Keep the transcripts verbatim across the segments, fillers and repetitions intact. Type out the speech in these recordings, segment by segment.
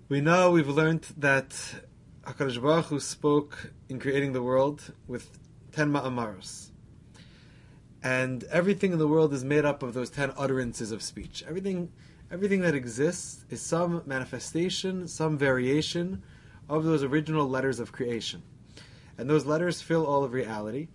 We know, we've learned that HaKadosh Baruch Hu spoke in creating the world with ten ma'amaros. And everything in the world is made up of those ten utterances of speech. Everything everything that exists is some manifestation, some variation of those original letters of creation. And those letters fill all of reality.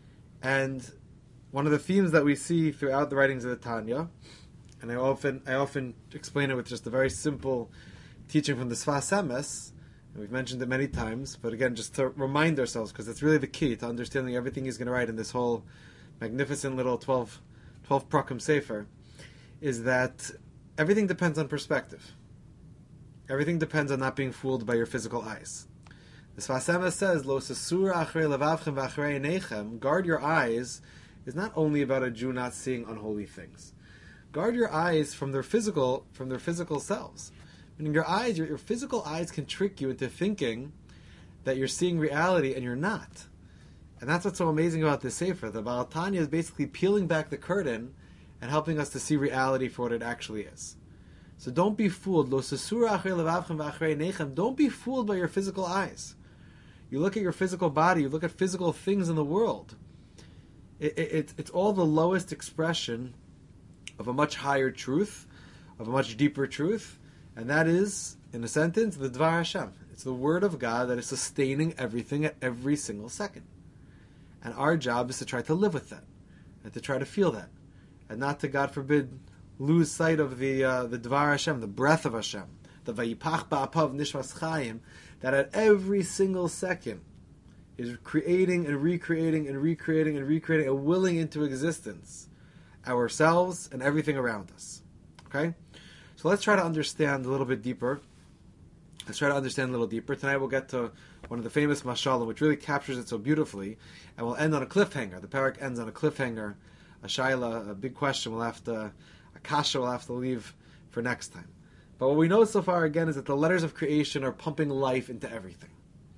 And one of the themes that we see throughout the writings of the Tanya, and I often I often explain it with just a very simple teaching from the Sfas Emes, and we've mentioned it many times, but again, just to remind ourselves, because it's really the key to understanding everything he's going to write in this whole magnificent little twelve, twelve Prakim Sefer, is that everything depends on perspective. Everything depends on not being fooled by your physical eyes. The Sfas Emes says, Lo sesur achrei levavchem v'achrei einechem, guard your eyes, is not only about a Jew not seeing unholy things. Guard your eyes from their physical, from their physical selves. Meaning your eyes, your, your physical eyes can trick you into thinking that you're seeing reality and you're not. And that's what's so amazing about this Sefer. The Baal Tanya is basically peeling back the curtain and helping us to see reality for what it actually is. So don't be fooled. Lo sesura achrei levavchem v'achrei einechem. Don't be fooled by your physical eyes. You look at your physical body, you look at physical things in the world. It, it, it, it's all the lowest expression of a much higher truth, of a much deeper truth. And that is, in a sentence, the Dvar Hashem. It's the Word of God that is sustaining everything at every single second. And our job is to try to live with that, and to try to feel that, and not to, God forbid, lose sight of the uh, the Dvar Hashem, the breath of Hashem, the Vayipach Ba'apav Nishmas Chaim, that at every single second is creating and recreating and recreating and recreating and willing into existence ourselves and everything around us. Okay? So let's try to understand a little bit deeper. Let's try to understand a little deeper. Tonight we'll get to one of the famous mashalim, which really captures it so beautifully, and we'll end on a cliffhanger. The parak ends on a cliffhanger, a shaila, a big question. We'll have to, a kasha we'll have to leave for next time. But what we know so far, again, is that the letters of creation are pumping life into everything.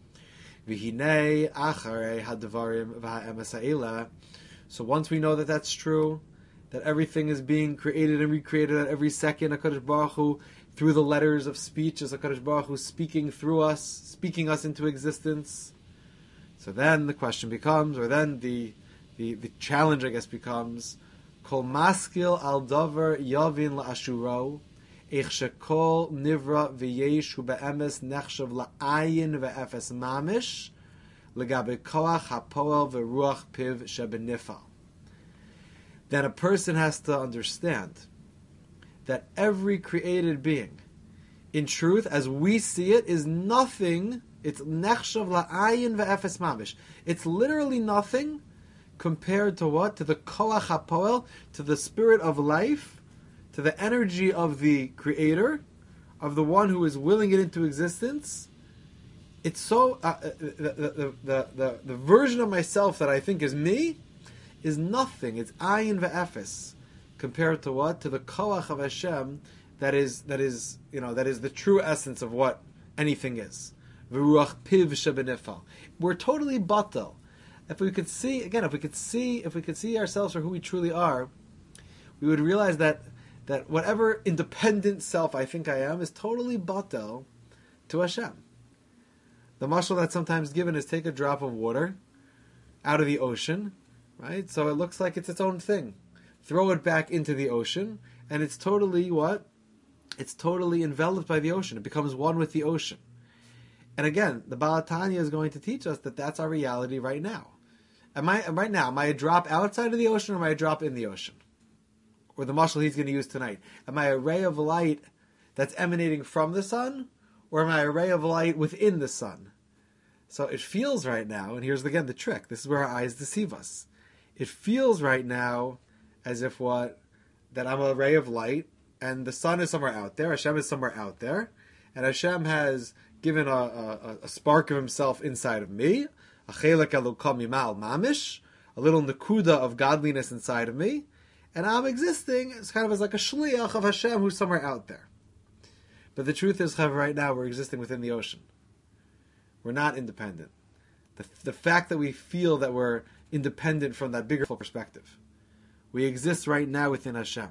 V'hinei acharei hadvarim v'ha'emes ha'ela. So once we know that that's true, that everything is being created and recreated at every second, HaKadosh Baruch Hu, through the letters of speech, as HaKadosh Baruch Hu speaking through us, speaking us into existence. So then the question becomes, or then the the, the challenge, I guess, becomes, Kol maskil al davar yavin la'ashuro, eich shekol nivra v'yesh hu be'emes nechshav la'ayin ve'efes mamish, legabe koach ha'poel ve'ruach piv shebenifal. Then a person has to understand that every created being, in truth, as we see it, is nothing. It's nechshav la'ayin ve'efes mamish. It's literally nothing compared to what? To the koach hapoel, to the spirit of life, to the energy of the Creator, of the one who is willing it into existence. It's so uh, the, the, the, the, the version of myself that I think is me is nothing. It's ayin ve'efes compared to what? To the koach of Hashem that is that is you know that is the true essence of what anything is. V'ruach piv shebenifal. We're totally batal. If we could see again, if we could see if we could see ourselves for who we truly are, we would realize that that whatever independent self I think I am is totally batal to Hashem. The mashal that's sometimes given is take a drop of water out of the ocean. Right? So it looks like it's its own thing. Throw it back into the ocean, and it's totally what? It's totally enveloped by the ocean. It becomes one with the ocean. And again, the Baal Tanya is going to teach us that that's our reality right now. Am I right now? Am I a drop outside of the ocean, or am I a drop in the ocean? Or the mashal he's going to use tonight. Am I a ray of light that's emanating from the sun, or am I a ray of light within the sun? So it feels right now, and here's again the trick. This is where our eyes deceive us. It feels right now as if what? That I'm a ray of light, and the sun is somewhere out there, Hashem is somewhere out there, and Hashem has given a, a, a spark of Himself inside of me, a chelek elokah mimal mamish, a little nakuda of godliness inside of me, and I'm existing as kind of as like a shliach of Hashem who's somewhere out there. But the truth is, right now, we're existing within the ocean. We're not independent. The, the fact that we feel that we're independent from that bigger perspective. We exist right now within Hashem.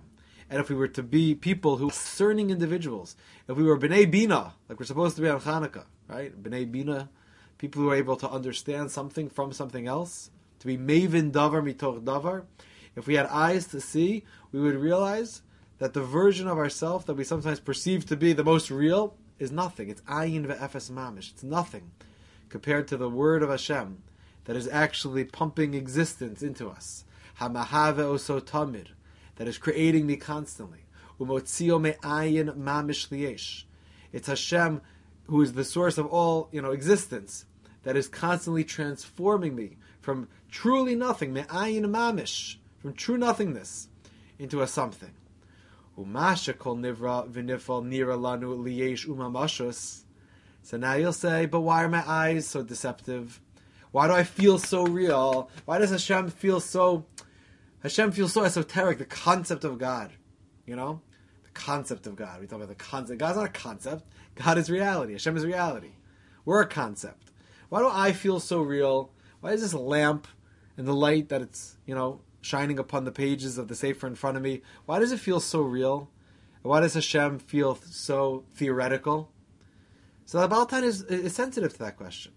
and if we were to be people who are discerning individuals, if we were B'nai Bina, like we're supposed to be on Hanukkah, right? B'nai Bina, people who are able to understand something from something else, to be Mavin Davar Mitoch Davar, if we had eyes to see, we would realize that the version of ourselves that we sometimes perceive to be the most real is nothing. It's Ayin Ve'efes Mamish. It's nothing compared to the word of Hashem that is actually pumping existence into us. Hamahave Oso Tamir, that is creating me constantly. Umotzio me'ayin mamish liyesh. It's Hashem who is the source of all, you know, existence, that is constantly transforming me from truly nothing, me'ayin mamish, from true nothingness, into a something. Umasha kol nivra v'nifal nira lanu liyesh umamashus. So now you'll say, but why are my eyes so deceptive? Why do I feel so real? Why does Hashem feel so... Hashem feels so esoteric, the concept of God. You know? The concept of God. We talk about the concept. God's not a concept. God is reality. Hashem is reality. We're a concept. Why do I feel so real? Why is this lamp and the light that it's, you know, shining upon the pages of the Sefer in front of me, why does it feel so real? And why does Hashem feel so theoretical? So the Baal Tanya is, is sensitive to that question.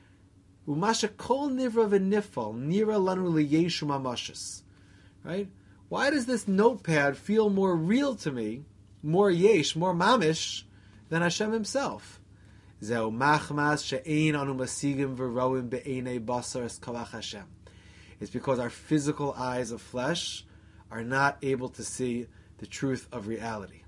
Umasha kol nivra v'nifal nira lanu liyeshu mamashis. Right? Why does this notepad feel more real to me, more yesh, more mamish, than Hashem Himself? Zeu machmas she'ein anu masigim v'roim be'enei basar es kavach Hashem. It's because our physical eyes of flesh are not able to see the truth of reality.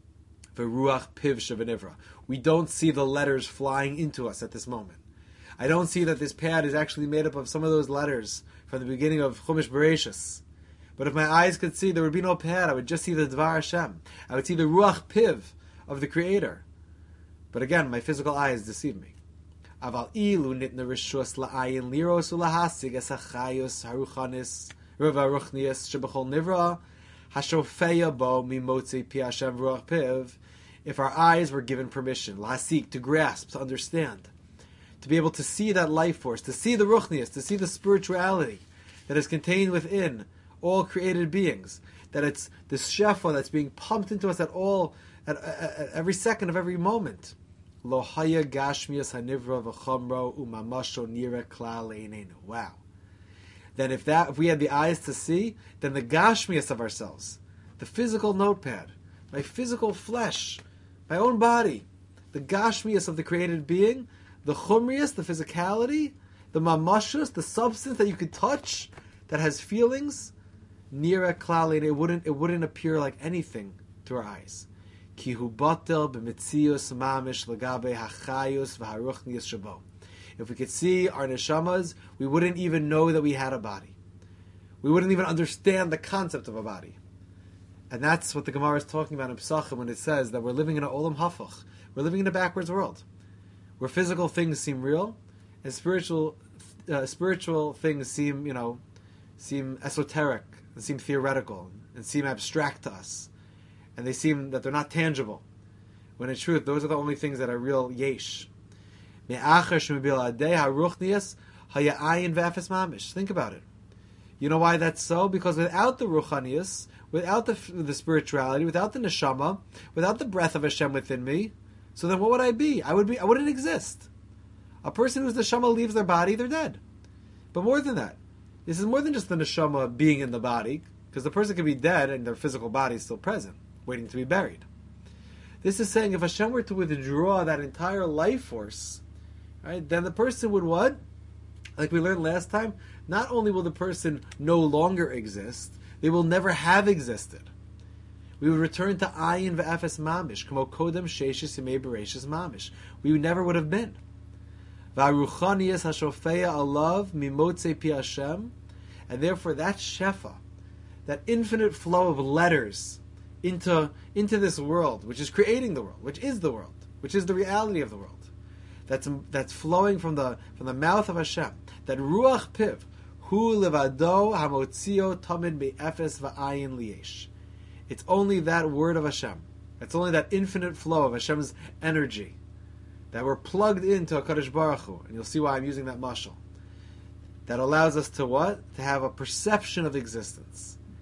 V'ruach piv shevenivra. We don't see the letters flying into us at this moment. I don't see that this pad is actually made up of some of those letters from the beginning of Chumash Bereshis. But if my eyes could see, there would be no pad. I would just see the Dvar Hashem. I would see the Ruach Piv of the Creator. But again, my physical eyes deceive me. Aval ilu nitna rishus la'ayin liros ulahasig es hachayus haruchanis riva ruchnius shebechol nivra hashofeya bo mimotzi pi Hashem Ruach Piv. If our eyes were given permission, lahasik, to grasp, to understand, to be able to see that life force, to see the ruchnius, to see the spirituality that is contained within all created beings, that it's this shefa that's being pumped into us at all, at, at, at every second of every moment. Lo haya gashmias hanivra v'chamro umamasho nira klal einenu. Wow. Then if that, if we had the eyes to see, then the gashmias of ourselves, the physical notepad, my physical flesh, my own body, the gashmias of the created being, the chumrius, the physicality, the mamashus, the substance that you could touch, that has feelings, nira klal, it wouldn't it wouldn't appear like anything to our eyes. Ki hu batel b'mitzius mamish lagabe hachayus v'haruchnius shabo. If we could see our neshamas, we wouldn't even know that we had a body. We wouldn't even understand the concept of a body. And that's what the Gemara is talking about in Pesachim when it says that we're living in an olam hafach. We're living in a backwards world, where physical things seem real and spiritual uh, spiritual things seem, you know, seem esoteric and seem theoretical and seem abstract to us, and they seem that they're not tangible, when in truth those are the only things that are real yesh. Think about it. You know why that's so? Because without the ruchanius, without the the spirituality, without the neshama, without the breath of Hashem within me, so then what would I be? I would be I wouldn't exist. A person whose neshama leaves their body, they're dead. But more than that, this is more than just the neshama being in the body, because the person can be dead and their physical body is still present, waiting to be buried. This is saying if Hashem were to withdraw that entire life force, right, then the person would what? Like we learned last time, not only will the person no longer exist, they will never have existed. We would return to ayin ve'efes mamish, kamo kodem sheishis yemei bereishis mamish. We never would have been. V'aruchanias hashofeya alav mimotze pi Hashem, and therefore that shefa, that infinite flow of letters into into this world, which is creating the world, which is the world, which is the reality of the world, that's that's flowing from the from the mouth of Hashem, that ruach piv, hu levado hamotzio tamid be'efes va'ayin liyesh. It's only that word of Hashem. It's only that infinite flow of Hashem's energy that we're plugged into HaKadosh Baruch Hu, and you'll see why I'm using that mashal, that allows us to what? To have a perception of existence.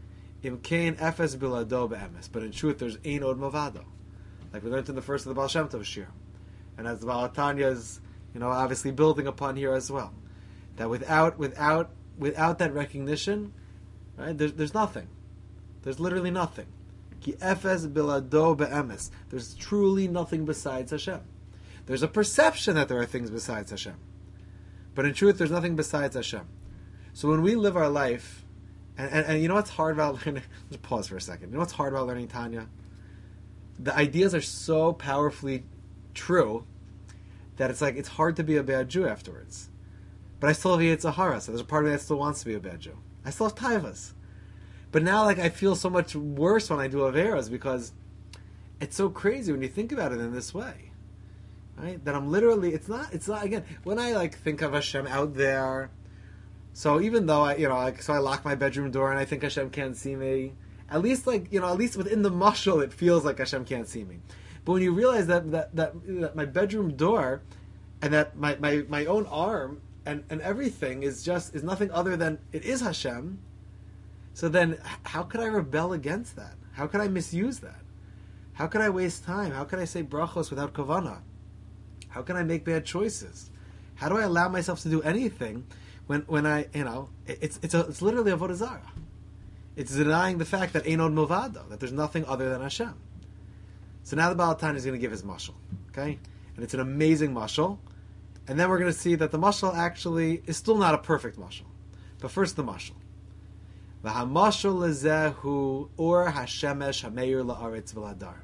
Im kain efes bilado be'emes. But in truth, there's ein od mavado. Like we learned in the first of the Baal Shem Tov Shir. And as the Baal Tanya is, you know, obviously building upon here as well. That without, without, without that recognition, right, there's, there's nothing. There's literally nothing. Ki efes bilado be'emes. There's truly nothing besides Hashem. There's a perception that there are things besides Hashem. But in truth, there's nothing besides Hashem. So when we live our life, and, and, and you know what's hard about learning, let's pause for a second. You know what's hard about learning Tanya? The ideas are so powerfully true that it's like, it's hard to be a bad Jew afterwards. But I still have Yetzer Hara, so there's a part of me that still wants to be a bad Jew. I still have taivas. But now, like, I feel so much worse when I do Averas because it's so crazy when you think about it in this way. Right? That I'm literally, it's not, it's not, again, when I, like, think of Hashem out there, so even though I, you know, like, so I lock my bedroom door and I think Hashem can't see me, at least, like, you know, at least within the mashal, it feels like Hashem can't see me. But when you realize that, that, that, that my bedroom door and that my, my, my own arm and, and everything is just, is nothing other than, it is Hashem, so then how could I rebel against that? How could I misuse that? How could I waste time? How could I say brachos without kavanah? How can I make bad choices? How do I allow myself to do anything when, when I, you know, it's it's a, it's literally avodah zarah. It's denying the fact that ein od milvado, that there's nothing other than Hashem. So now the Baal Tanya is going to give his mashal, okay? And it's an amazing mashal. And then we're going to see that the mashal actually is still not a perfect mashal. But first the mashal. V'hamashal lezehu or hashemesh hameir la'aretz v'ladar.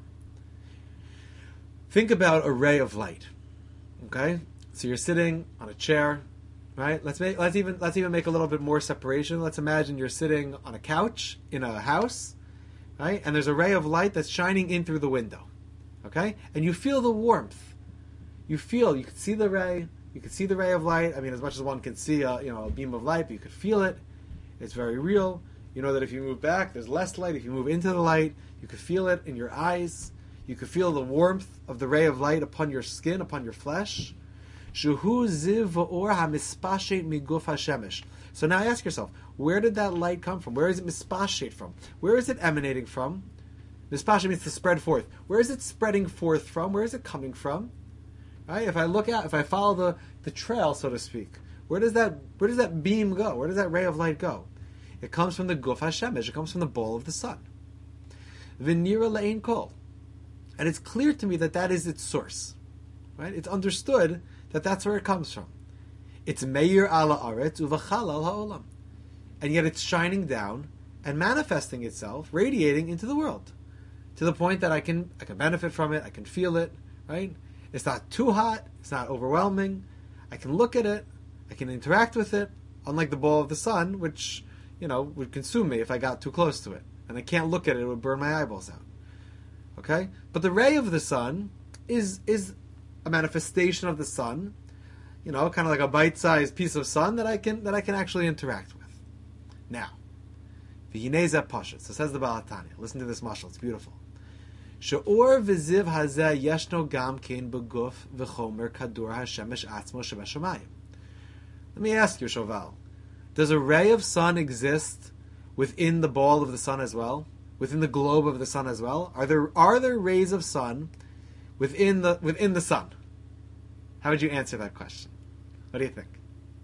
Think about a ray of light. Okay, so you're sitting on a chair, right? Let's make let's even let's even make a little bit more separation. Let's imagine you're sitting on a couch in a house, right? And there's a ray of light that's shining in through the window, okay? And you feel the warmth. You feel you can see the ray. You can see the ray of light. I mean, as much as one can see a you know a beam of light, but you could feel it. It's very real. You know that if you move back, there's less light. If you move into the light, you could feel it in your eyes. You could feel the warmth of the ray of light upon your skin, upon your flesh. So now ask yourself, where did that light come from? Where is it mispashate from? Where is it emanating from? Mispashate means to spread forth. Where is it spreading forth from? Where is it coming from? Right? If I look at, if I follow the, the trail, so to speak, where does that where does that beam go? Where does that ray of light go? It comes from the guf hashemesh. It comes from the ball of the sun. V'nira le'ein kol. And it's clear to me that that is its source. Right? It's understood that that's where it comes from. It's meir ala aretz uvachal al ha'olam. And yet it's shining down and manifesting itself, radiating into the world. To the point that I can I can benefit from it, I can feel it, right? It's not too hot, it's not overwhelming. I can look at it, I can interact with it, unlike the ball of the sun, which, you know, would consume me if I got too close to it. And I can't look at it, it would burn my eyeballs out. Okay? But the ray of the sun is is a manifestation of the sun, you know, kind of like a bite-sized piece of sun that I can that I can actually interact with. Now, v'hinei zeh pashut. So says the Baal Tanya. Listen to this mashal, it's beautiful. She'or v'ziv hazeh yeshno gam kein beguf v'chomer kadur hashemesh atzmo shebeshamayim. Let me ask you, Shoval, does a ray of sun exist within the ball of the sun as well? Within the globe of the sun as well? Are there are there rays of sun within the within the sun? How would you answer that question? What do you think?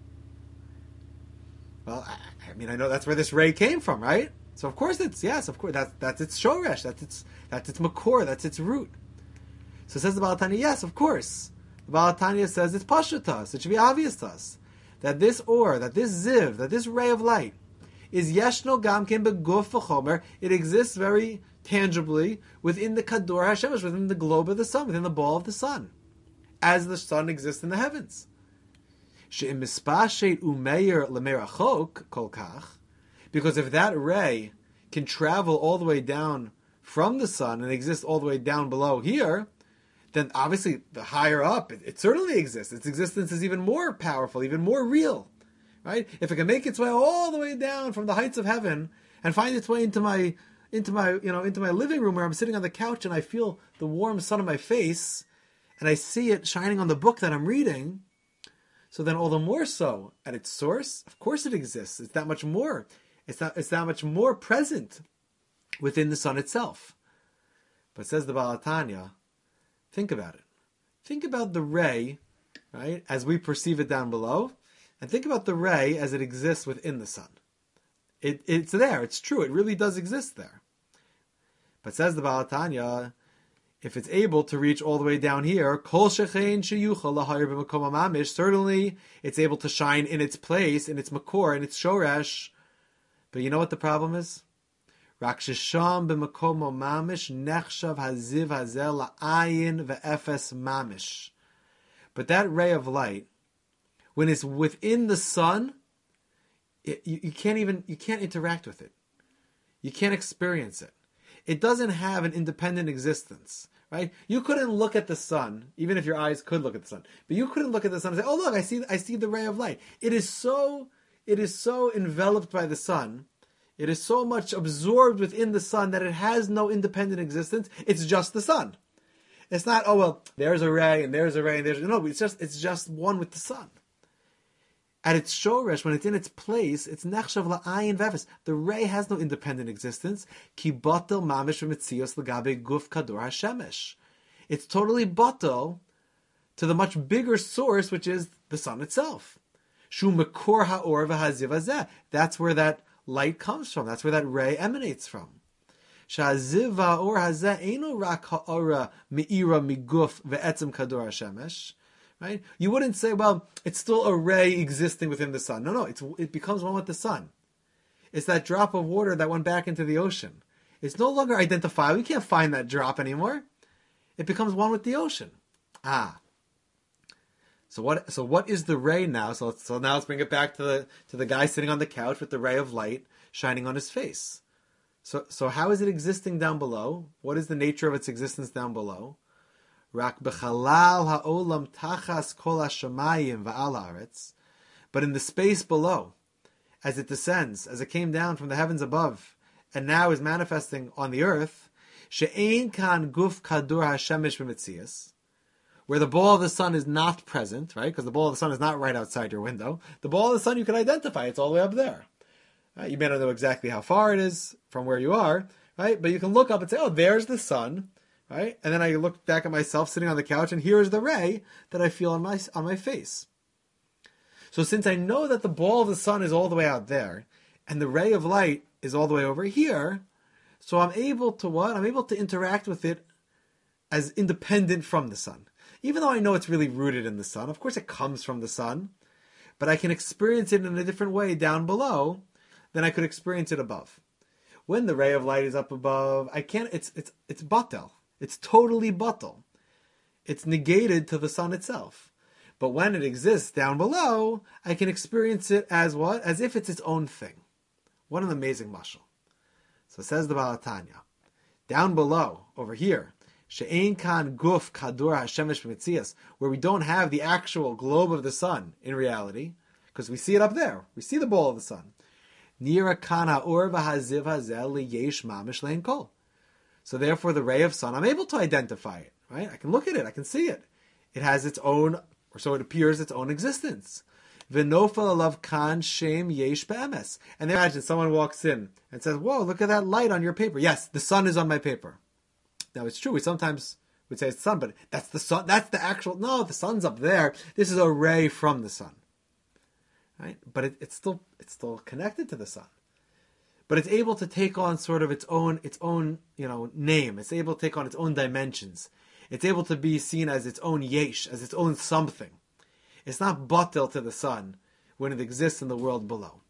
Well, I, I mean, I know that's where this ray came from, right? So of course it's yes, of course that's that's its shoresh, that's its that's its makor, that's its root. So says the Baal Tanya, yes, of course. The Baal Tanya says it's pashut to us. It should be obvious to us that this or, that this ziv, that this ray of light is yeshno gamkin beguf v'chomer. It exists very tangibly within the kadur hashemesh, within the globe of the sun, within the ball of the sun, as the sun exists in the heavens. She'im mispashet umeir lemerachok kol kach, because if that ray can travel all the way down from the sun and exist all the way down below here, then obviously the higher up, it, it certainly exists. Its existence is even more powerful, even more real. Right? If it can make its way all the way down from the heights of heaven and find its way into my into my you know into my living room where I'm sitting on the couch and I feel the warm sun on my face and I see it shining on the book that I'm reading, so then all the more so at its source, of course it exists. It's that much more. It's that it's that much more present within the sun itself. But says the Baal HaTanya, think about it. Think about the ray, right, as we perceive it down below, and think about the ray as it exists within the sun. It, it's there, it's true, it really does exist there. But says the Baal HaTanya, if it's able to reach all the way down here, kol shechein sheyuchal lahayir b'makom hamamish, certainly it's able to shine in its place, in its makor, in its shoresh. But you know what the problem is? Rak shesham b'makom hamamish nechshav haziv hazel la'ayin ve'efes mamish. But that ray of light, when it's within the sun, it, you, you can't even you can't interact with it. You can't experience it. It doesn't have an independent existence, right? You couldn't look at the sun, even if your eyes could look at the sun, but you couldn't look at the sun and say, "Oh, look, I see, I see the ray of light." It is so, it is so enveloped by the sun, it is so much absorbed within the sun that it has no independent existence. It's just the sun. It's not, oh well, there's a ray and there's a ray and there's no. It's just, it's just one with the sun. At its shoresh, when it's in its place, it's nechshav la'ayin v'efes. The ray has no independent existence. Ki batel mamish v'metzios l'gabe guf kador hashemesh. It's totally batel to the much bigger source, which is the sun itself. Shu mekor ha'or v'haziv hazeh. That's where that light comes from. That's where that ray emanates from. Sha'haziv ha'or hazeh eino rak ha'ora me'ira miguf ve'etzem kador hashemesh. Right? You wouldn't say, well, it's still a ray existing within the sun. No, no, it's, it becomes one with the sun. It's that drop of water that went back into the ocean. It's no longer identifiable. You can't find that drop anymore. It becomes one with the ocean. Ah. So what? So what is the ray now? So so now let's bring it back to the to the guy sitting on the couch with the ray of light shining on his face. So so how is it existing down below? What is the nature of its existence down below? Rak b'chalal ha'olam tachas kol hashamayim va'al haaretz. But in the space below, as it descends, as it came down from the heavens above, and now is manifesting on the earth, she'ein kan guf kadur hashemesh b'metzias, where the ball of the sun is not present, right? Because the ball of the sun is not right outside your window. The ball of the sun you can identify; it's all the way up there. Right? You may not know exactly how far it is from where you are, right? But you can look up and say, "Oh, there's the sun." Right? And then I look back at myself sitting on the couch, and here is the ray that I feel on my on my face. So since I know that the ball of the sun is all the way out there, and the ray of light is all the way over here, so I'm able to what? I'm able to interact with it as independent from the sun. Even though I know it's really rooted in the sun, of course it comes from the sun, but I can experience it in a different way down below than I could experience it above. When the ray of light is up above, I can't. It's it's it's batel. It's totally batel. It's negated to the sun itself. But when it exists down below, I can experience it as what? As if it's its own thing. What an amazing mashal. So says the Baal HaTanya. Down below, over here, she'ein kan guf kadur hashemesh b'metzias, where we don't have the actual globe of the sun in reality, because we see it up there. We see the ball of the sun. Nira kan ha'or v'haziv hazel liyesh mamish lein kol. So therefore, the ray of sun, I'm able to identify it, right? I can look at it, I can see it. It has its own, or so it appears, its own existence. V'nofel alav kan shem yesh be'emes. And then imagine someone walks in and says, whoa, look at that light on your paper. Yes, the sun is on my paper. Now it's true, we sometimes would say it's the sun, but that's the sun, that's the actual, no, the sun's up there. This is a ray from the sun. Right? But it, it's still it's still connected to the sun. But it's able to take on sort of its own, its own, you know, name. It's able to take on its own dimensions. It's able to be seen as its own yesh, as its own something. It's not batel to the sun when it exists in the world below.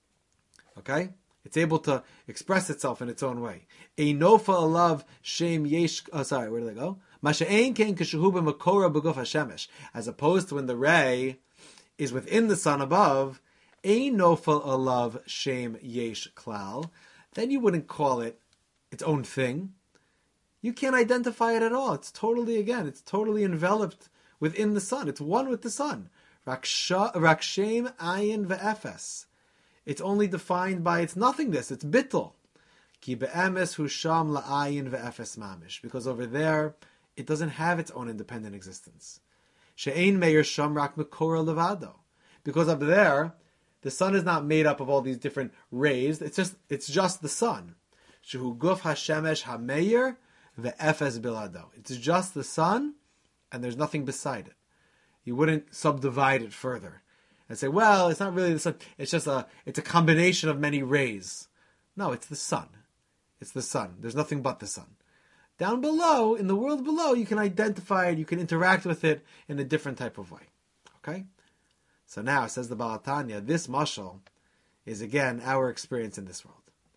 Okay? It's able to express itself in its own way. Einofa alav shem yesh. Oh, sorry, where did I go? Masha'ein ken kishuhu b'makora b'guf hashemesh. As opposed to when the ray is within the sun above, Ein nofel alav shem yesh klal, then you wouldn't call it its own thing. You can't identify it at all. It's totally, again, it's totally enveloped within the sun. It's one with the sun. Rakshem ayin ve'efes. It's only defined by its nothingness, its bittul. Ki be'emes hu sham la'ayin ve'efes mamish. Because over there, it doesn't have its own independent existence. She'ein meir sham rak mekora levado. Because up there, the sun is not made up of all these different rays. It's just it's just the sun. Shehu guf hashemesh hameir ve'efes bilado. It's just the sun, and there's nothing beside it. You wouldn't subdivide it further and say, well, it's not really the sun. It's just a, it's a combination of many rays. No, it's the sun. It's the sun. There's nothing but the sun. Down below, in the world below, you can identify it, you can interact with it in a different type of way. Okay? So now, says the Baal Tanya, this mashal is again our experience in this world.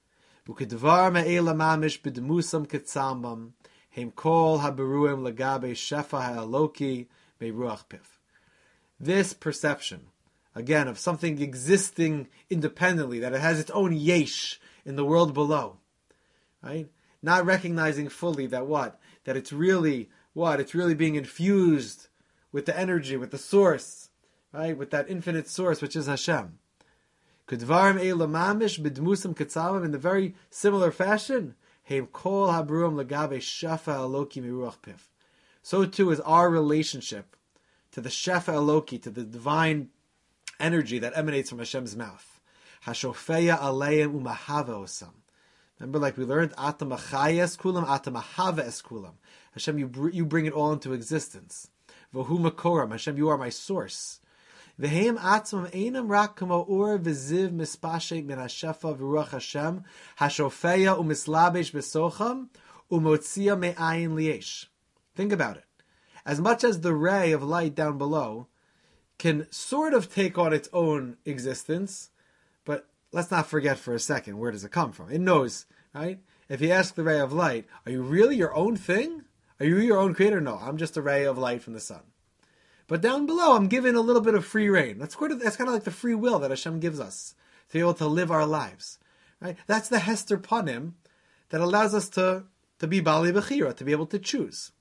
Ukidvar me'ela mamish b'demusam ketzambam heim kol haberuim lagabe shefa ha'aloki be'ruach piv. This perception, again, of something existing independently, that it has its own yesh in the world below, right? Not recognizing fully that what? That it's really, what? It's really being infused with the energy, with the source, right? With that infinite source, which is Hashem. Kudvarim eila mamish b'dmusam ketzamim, in the very similar fashion, heim kol habruam lagabe shefa aloki miruach piv. So too is our relationship to the shefa aloki, to the divine energy that emanates from Hashem's mouth. Hashofeya aleim umahava osam. Remember, like we learned, Ata machayes kulam, Ata mahava es kulam. Hashem, you br- you bring it all into existence. V'hu makoram, Hashem, you are my source. V'heim atzmam einam rak kamo ur v'ziv mispashet min hashefa v'ruach Hashem hashofeya umislabesh besocham umotzia me'ayin liesh. Think about it. As much as the ray of light down below can sort of take on its own existence, but let's not forget for a second, where does it come from? It knows, right? If you ask the ray of light, are you really your own thing? Are you your own creator? No, I'm just a ray of light from the sun. But down below, I'm given a little bit of free reign. That's kind of, that's kind of like the free will that Hashem gives us to be able to live our lives, right? That's the Hester Panim that allows us to, to be Bali Bechira, to be able to choose.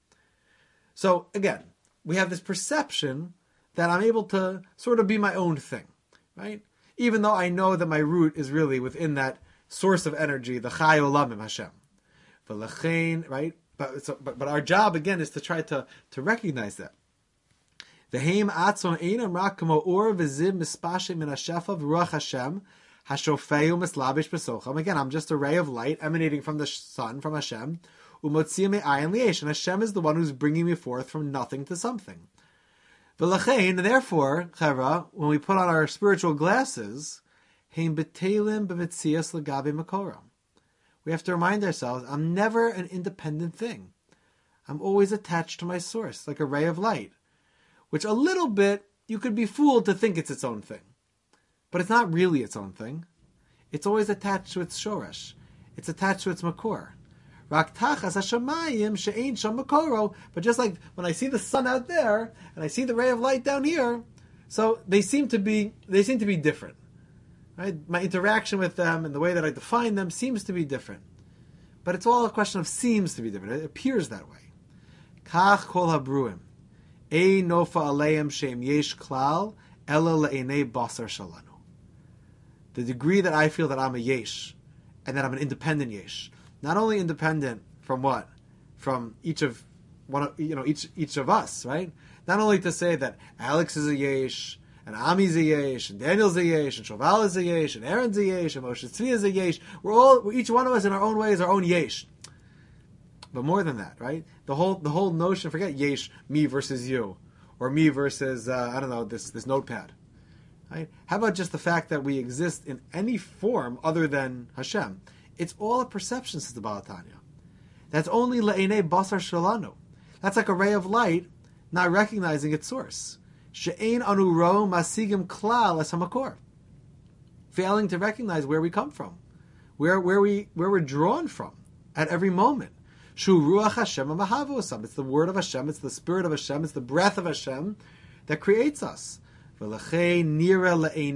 So again, we have this perception that I'm able to sort of be my own thing, right? Even though I know that my root is really within that source of energy, the Chai Olamim Hashem. V'lechein, right? But, so, but but our job again is to try to, to recognize that. V'heim atzon einam rak kamo or v'ziv mispashe min hashefa v'ruach Hashem hashofeu mislabish besocham. Again, I'm just a ray of light emanating from the sun, from Hashem. Umotzia me'ayin liesh, and Hashem is the one who's bringing me forth from nothing to something. V'lechein, and therefore, Chevra, when we put on our spiritual glasses, heim betelim b'metzias legabe makoram. We have to remind ourselves, I'm never an independent thing. I'm always attached to my source, like a ray of light, which a little bit, you could be fooled to think it's its own thing. But it's not really its own thing. It's always attached to its shoresh. It's attached to its makor. Rak tachas hashamayim she'ein sham makoro. But just like when I see the sun out there, and I see the ray of light down here, so they seem to be, they seem to be different. Right? My interaction with them and the way that I define them seems to be different. But it's all a question of seems to be different. It appears that way. Kach kol habruim. Ei nofa aleim shem yesh klal ela le'enei basar shalanu. The degree that I feel that I'm a yesh, and that I'm an independent yesh. Not only independent from what? From each of one of, you know, each each of us, right? Not only to say that Alex is a yesh, and Ami's a yesh, and Daniel's a yesh, and Shoval is a yesh, and Aaron's a yesh, and Moshe Tzvi is a yesh. We're all, each one of us in our own way is our own yesh. But more than that, right? The whole the whole notion, forget yesh, me versus you, or me versus uh, I don't know, this this notepad. Right? How about just the fact that we exist in any form other than Hashem? It's all a perception, says the Baal Tanya. That's only le'enei basar shalanu. That's like a ray of light, not recognizing its source. She'ein anu ro masigim klal es hamakor. Failing to recognize where we come from, where where we where we're drawn from at every moment. Shu ruach Hashem amahavo. It's the word of Hashem. It's the spirit of Hashem. It's the breath of Hashem that creates us. So therefore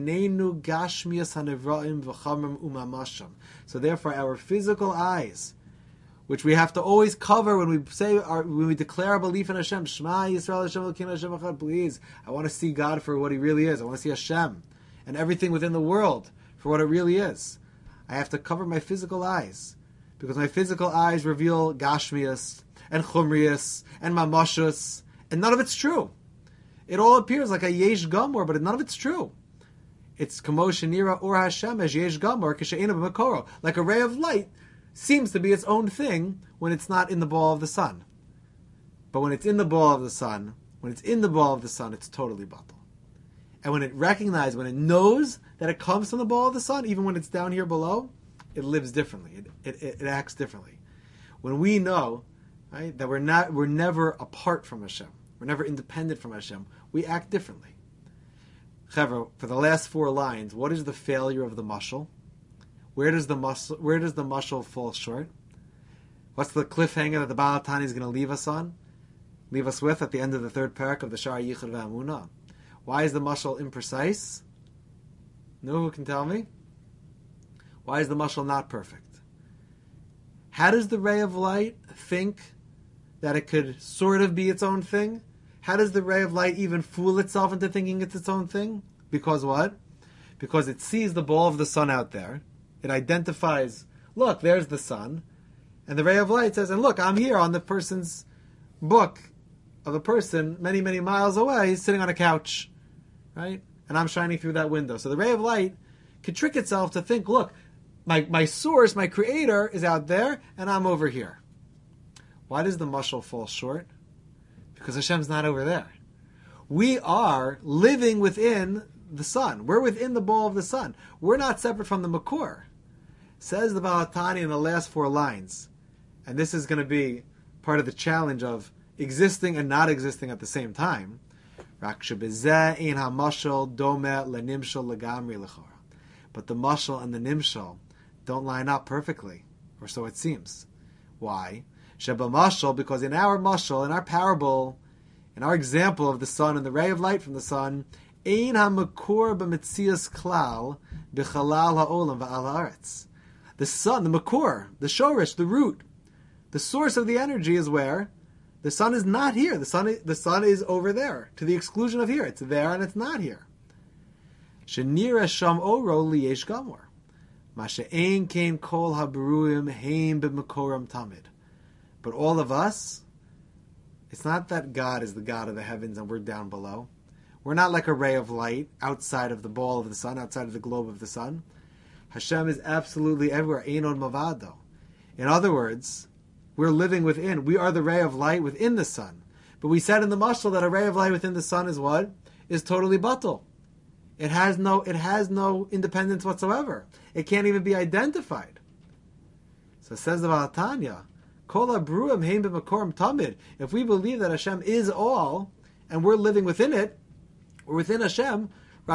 our physical eyes, which we have to always cover when we say our, when we declare our belief in Hashem, Shema Yisrael Hashem Elokeinu Hashem Echad, please, I want to see God for what He really is. I want to see Hashem and everything within the world for what it really is. I have to cover my physical eyes, because my physical eyes reveal Gashmias and Chumrias and Mamashus, and none of it's true. It all appears like a Yesh Gamor, but none of it's true. It's Kamo Shenira or Hashem as Yesh Gamor, Kishe'ena B'Makoro. Like a ray of light seems to be its own thing when it's not in the ball of the sun. But when it's in the ball of the sun, when it's in the ball of the sun, it's totally batal. And when it recognizes, when it knows that it comes from the ball of the sun, even when it's down here below, it lives differently. It, it, it acts differently. When we know, right, that we're not, we're never apart from Hashem, we're never independent from Hashem, we act differently. Chevra, for the last four lines, what is the failure of the mashal? Where does the mashal, where does the mashal fall short? What's the cliffhanger that the Baal HaTanya is going to leave us on? Leave us with at the end of the third parak of the Sha'ar Yichud V'Amunah. Why is the mashal imprecise? No, who can tell me? Why is the mashal not perfect? How does the ray of light think that it could sort of be its own thing? How does the ray of light even fool itself into thinking it's its own thing? Because what? Because it sees the ball of the sun out there. It identifies, look, there's the sun. And the ray of light says, and look, I'm here on the person's book of a person many, many miles away. He's sitting on a couch, right? And I'm shining through that window. So the ray of light can trick itself to think, look, my, my source, my creator is out there, and I'm over here. Why does the mashal fall short? Because Hashem's not over there. We are living within the sun. We're within the ball of the sun. We're not separate from the Makor. Says the Baal HaTanya in the last four lines. And this is going to be part of the challenge of existing and not existing at the same time. But the mashal and the nimshal don't line up perfectly, or so it seems. Why? Sheba mashal, because in our mashal, in our parable, in our example of the sun and the ray of light from the sun, ein ha-makor b'metzias klal b'chalal ha'olam v'al ha'aretz. The sun, the makor, the shorish, the root, the source of the energy is where? The sun is not here. The sun, the sun is over there, to the exclusion of here. It's there and it's not here. Shenira sham oro liyesh gamor. Ma she'ein kein kol habruim heim b'makoram tamid. But all of us, it's not that God is the God of the heavens and we're down below. We're not like a ray of light outside of the ball of the sun, outside of the globe of the sun. Hashem is absolutely everywhere. Einon mavado. In other words, we're living within. We are the ray of light within the sun. But we said in the mashal that a ray of light within the sun is what? Is totally batal. It has no, it has no independence whatsoever. It can't even be identified. So it says the Baal HaTanya, if we believe that Hashem is all, and we're living within it, we're within Hashem,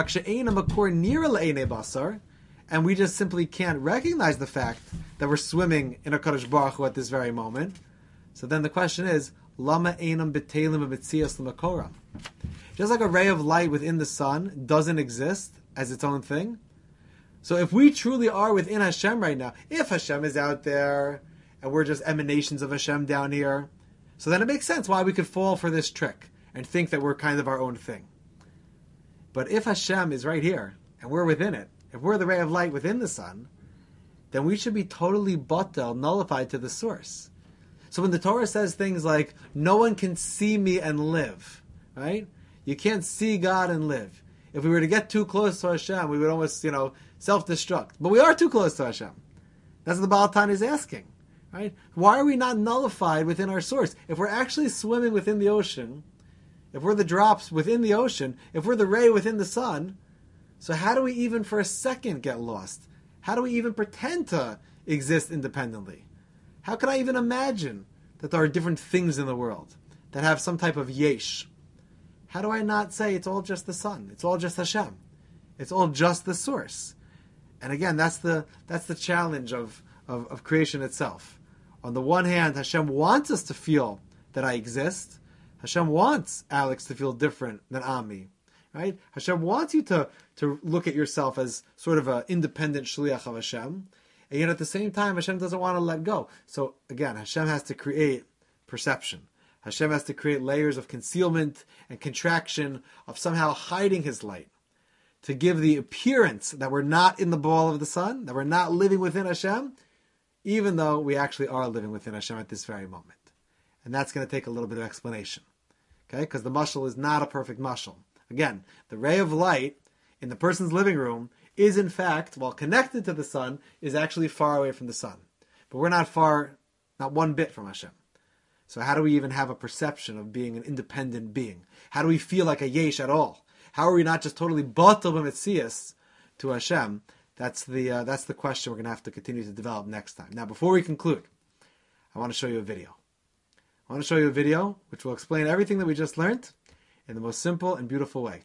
and we just simply can't recognize the fact that we're swimming in a Kadosh Baruch Hu at this very moment. So then the question is, Lama einam b'telim b'tzias l'makoram? Just like a ray of light within the sun doesn't exist as its own thing. So if we truly are within Hashem right now, if Hashem is out there, and we're just emanations of Hashem down here, so then it makes sense why we could fall for this trick and think that we're kind of our own thing. But if Hashem is right here, and we're within it, if we're the ray of light within the sun, then we should be totally batal, nullified to the source. So when the Torah says things like, no one can see me and live, right? You can't see God and live. If we were to get too close to Hashem, we would almost, you know, self-destruct. But we are too close to Hashem. That's what the Baal HaTanya is asking. Right? Why are we not nullified within our source? If we're actually swimming within the ocean, if we're the drops within the ocean, if we're the ray within the sun, so how do we even for a second get lost? How do we even pretend to exist independently? How can I even imagine that there are different things in the world that have some type of yesh? How do I not say it's all just the sun? It's all just Hashem. It's all just the source. And again, that's the that's the challenge of, of, of creation itself. On the one hand, Hashem wants us to feel that I exist. Hashem wants Alex to feel different than Ami. Right? Hashem wants you to, to look at yourself as sort of an independent shliach of Hashem. And yet at the same time, Hashem doesn't want to let go. So again, Hashem has to create perception. Hashem has to create layers of concealment and contraction, of somehow hiding His light, to give the appearance that we're not in the ball of the sun, that we're not living within Hashem, even though we actually are living within Hashem at this very moment. And that's going to take a little bit of explanation. Okay? Because the mashal is not a perfect mashal. Again, the ray of light in the person's living room is in fact, while connected to the sun, is actually far away from the sun. But we're not far, not one bit from Hashem. So how do we even have a perception of being an independent being? How do we feel like a yesh at all? How are we not just totally batal b'metzias to Hashem? That's the uh, that's the question we're going to have to continue to develop next time. Now, before we conclude, I want to show you a video. I want to show you a video which will explain everything that we just learned in the most simple and beautiful way.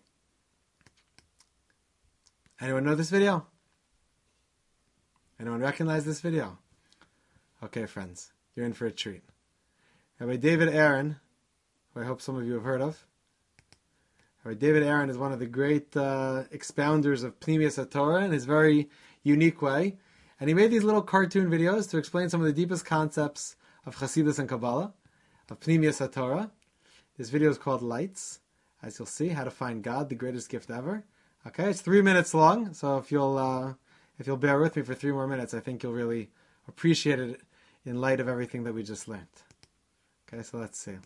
Anyone know this video? Anyone recognize this video? Okay, friends, you're in for a treat. Rabbi David Aaron, who I hope some of you have heard of. Rabbi David Aaron is one of the great uh, expounders of Pnimius HaTorah in his very unique way. And he made these little cartoon videos to explain some of the deepest concepts of Chassidus and Kabbalah, of Pnimius HaTorah. This video is called Lights, as you'll see, How to Find God, the Greatest Gift Ever. Okay, it's three minutes long, so if you'll uh, if you'll bear with me for three more minutes, I think you'll really appreciate it in light of everything that we just learned. Okay, so let's see.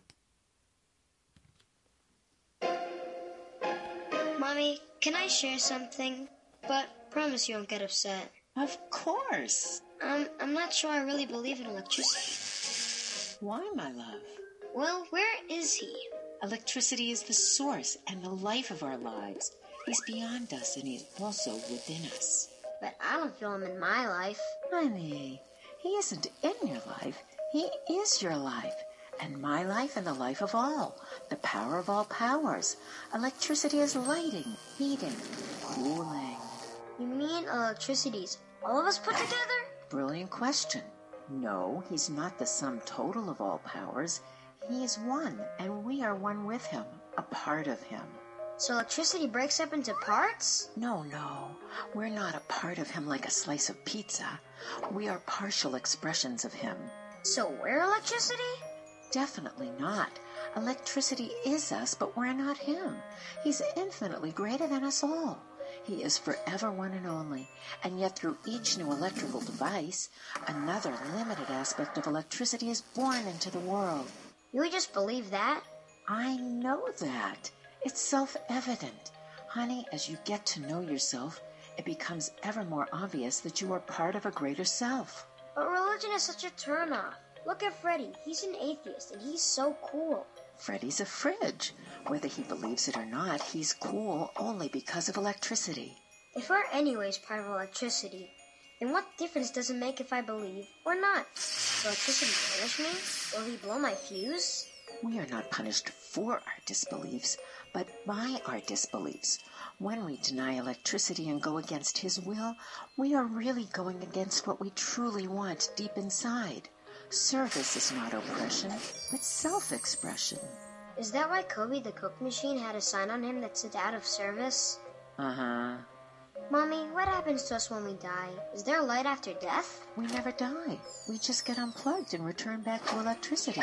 Mommy, can I share something? But promise you won't get upset. Of course. Um, I'm not sure I really believe in electricity. Why, my love? Well, where is he? Electricity is the source and the life of our lives. He's beyond us and he's also within us. But I don't feel him in my life. Honey, he isn't in your life. He is your life. And my life and the life of all. The power of all powers. Electricity is lighting, heating, cooling. You mean electricity's all of us put together? Brilliant question. No, he's not the sum total of all powers. He is one, and we are one with him, a part of him. So electricity breaks up into parts? No, no. We're not a part of him like a slice of pizza. We are partial expressions of him. So we're electricity? Definitely not. Electricity is us, but we're not him. He's infinitely greater than us all. He is forever one and only, and yet through each new electrical device, another limited aspect of electricity is born into the world. You just believe that? I know that. It's self-evident. Honey, as you get to know yourself, it becomes ever more obvious that you are part of a greater self. But religion is such a turnoff. Look at Freddie. He's an atheist, and he's so cool. Freddie's a fridge. Whether he believes it or not, he's cool only because of electricity. If we're anyways part of electricity, then what difference does it make if I believe or not? Will electricity punish me? Will he blow my fuse? We are not punished for our disbeliefs, but by our disbeliefs. When we deny electricity and go against his will, we are really going against what we truly want deep inside. Service is not oppression, but self-expression. Is that why Kobe the Coke machine had a sign on him that said out of service? Uh-huh. Mommy, what happens to us when we die? Is there light after death? We never die. We just get unplugged and return back to electricity.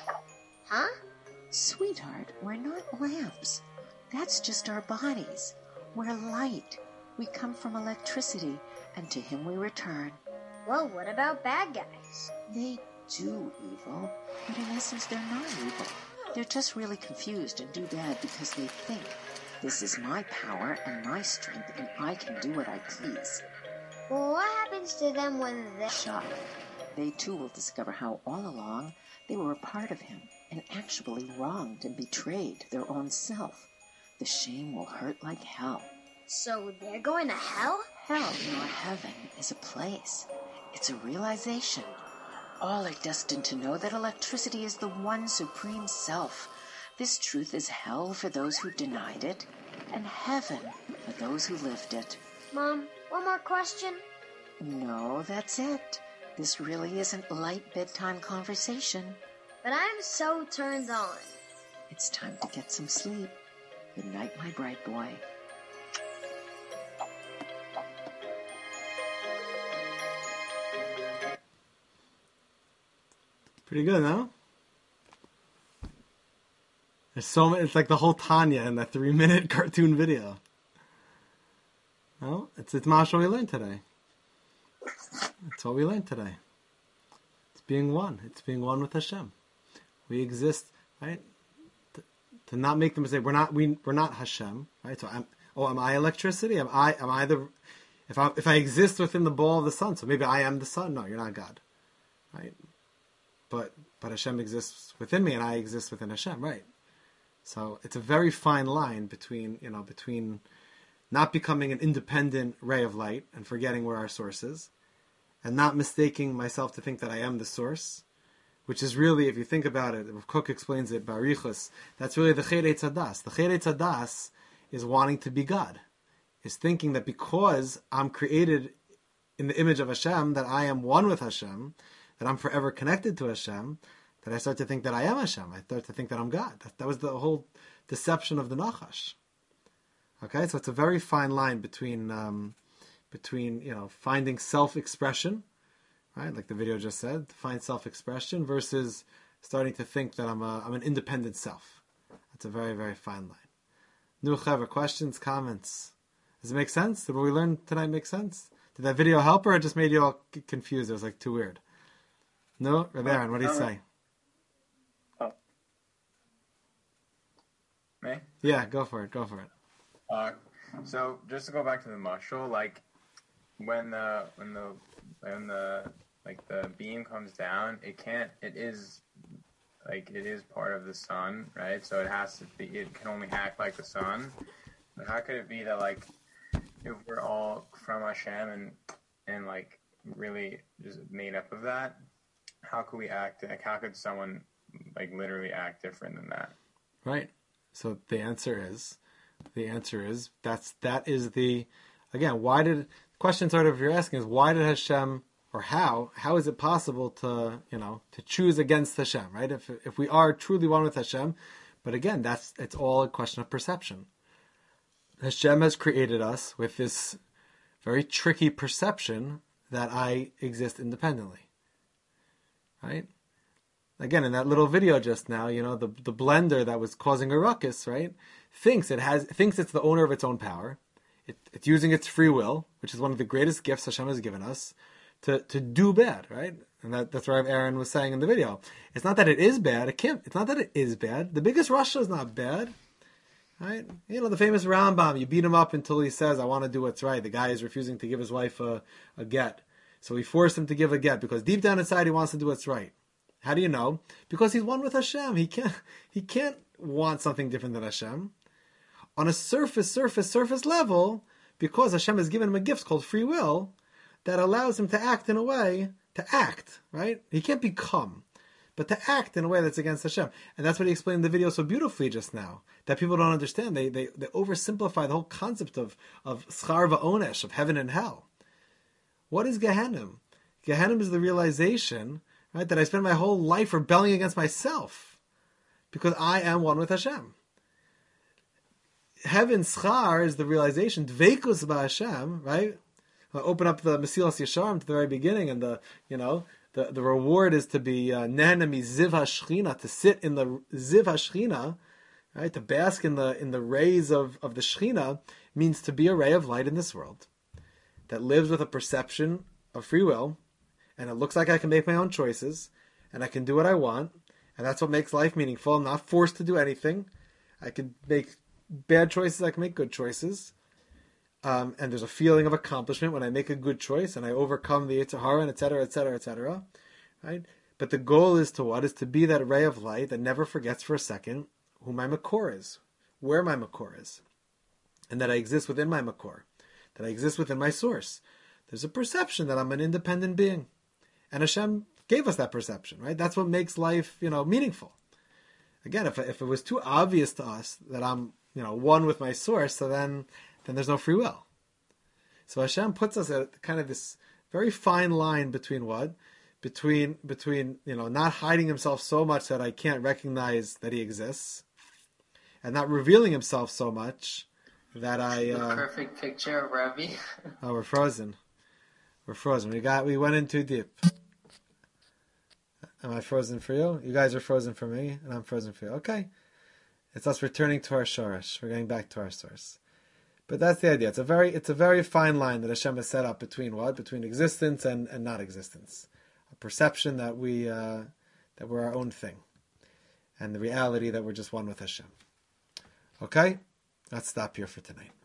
Huh? Sweetheart, we're not lamps. That's just our bodies. We're light. We come from electricity, and to him we return. Well, what about bad guys? They do evil, but in essence they're not evil. They're just really confused and do bad because they think, this is my power and my strength, and I can do what I please. Well, what happens to them when they... Shock. They too will discover how all along they were a part of him and actually wronged and betrayed their own self. The shame will hurt like hell. So they're going to hell? Hell nor heaven is a place. It's a realization. All are destined to know that electricity is the one supreme self. This truth is hell for those who denied it, and heaven for those who lived it. Mom, one more question? No, that's it. This really isn't light bedtime conversation. But I'm so turned on. It's time to get some sleep. Good night, my bright boy. Pretty good, no? There's so many, it's like the whole Tanya in that three-minute cartoon video. No? It's, it's Masha we learned today. That's what we learned today. It's being one. It's being one with Hashem. We exist, right? To, to not make the mistake. We're not, we, we're not Hashem, right? So, I'm, oh, am I electricity? Am I, am I the, if I, if I exist within the ball of the sun, so maybe I am the sun? No, you're not God. right? But but Hashem exists within me, and I exist within Hashem, right? So it's a very fine line between, you know, between not becoming an independent ray of light and forgetting where our source is, and not mistaking myself to think that I am the source, which is really, if you think about it, Rav Kook explains it, Barichus, that's really the Cheder Tzadas. The Cheder Tzadas is wanting to be God, is thinking that because I'm created in the image of Hashem, that I am one with Hashem, that I'm forever connected to Hashem, that I start to think that I am Hashem. I start to think that I'm God. That, that was the whole deception of the Nachash. Okay, so it's a very fine line between, um, between you know, finding self-expression, right? Like the video just said, to find self-expression versus starting to think that I'm a, I'm an independent self. That's a very, very fine line. New Chaver, questions, comments? Does it make sense? Did what we learned tonight make sense? Did that video help, or it just made you all confused? It was like too weird. No? Rabbi Aaron, what do you say? Oh. Me? Yeah, go for it, go for it. Uh, so just to go back to the mashal, like when the when the when the like the beam comes down, it can't. It is like it is part of the sun, right? So it has to be. It can only act like the sun. But how could it be that like if we're all from Hashem and and like really just made up of that, how could we act? Like how could someone like literally act different than that? Right. So the answer is. The answer is that's that is the again. Why did question sort of you're asking is why did Hashem or how how is it possible to you know to choose against Hashem, right? If if we are truly one with Hashem, but again that's it's all a question of perception. Hashem has created us with this very tricky perception that I exist independently, right? Again, in that little video just now, you know, the the blender that was causing a ruckus, right, thinks it has thinks it's the owner of its own power. It, it's using its free will, which is one of the greatest gifts Hashem has given us, to, to do bad, right? And that, that's what Aaron was saying in the video. It's not that it is bad. It can't. It's not that it is bad. The biggest Rasha is not bad, right? You know, the famous Rambam. You beat him up until he says, "I want to do what's right." The guy is refusing to give his wife a, a get, so we force him to give a get because deep down inside he wants to do what's right. How do you know? Because he's one with Hashem. He can't he can't want something different than Hashem. On a surface, surface, surface level, because Hashem has given him a gift called free will that allows him to act in a way, to act, right? He can't become, but to act in a way that's against Hashem. And that's what he explained in the video so beautifully just now, that people don't understand. They they, they oversimplify the whole concept of, of schar va'onesh, of heaven and hell. What is Gehenim? Gehenim is the realization, right, that I spend my whole life rebelling against myself because I am one with Hashem. Heaven, schar, is the realization, dveikus ba'Hashem, right? I'll open up the Mesilas Yesharim to the very beginning, and the, you know, the, the reward is to be nehenami ziv hashchina, to sit in the ziv hashchina, right? To bask in the in the rays of, of the Shechina means to be a ray of light in this world that lives with a perception of free will, and it looks like I can make my own choices, and I can do what I want, and that's what makes life meaningful. I'm not forced to do anything. I can make bad choices, I can make good choices. Um, and there's a feeling of accomplishment when I make a good choice and I overcome the Yetzer Hara, et cetera, et cetera, et cetera. Right? But the goal is to what? Is to be that ray of light that never forgets for a second who my Makor is, where my Makor is, and that I exist within my Makor, that I exist within my source. There's a perception that I'm an independent being. And Hashem gave us that perception, right? That's what makes life, you know, meaningful. Again, if if it was too obvious to us that I'm, you know, one with my source, so then then there's no free will. So Hashem puts us at kind of this very fine line between what? Between between, you know, not hiding himself so much that I can't recognize that he exists, and not revealing himself so much that I uh, the perfect picture of Rabbi. Oh, we're frozen. We're frozen. We got we went in too deep. Am I frozen for you? You guys are frozen for me, and I'm frozen for you. Okay. It's us returning to our shorish. We're getting back to our source. But that's the idea. It's a very it's a very fine line that Hashem has set up between what? Between existence and, and not existence. A perception that we uh, that we're our own thing. And the reality that we're just one with Hashem. Okay? Let's stop here for tonight.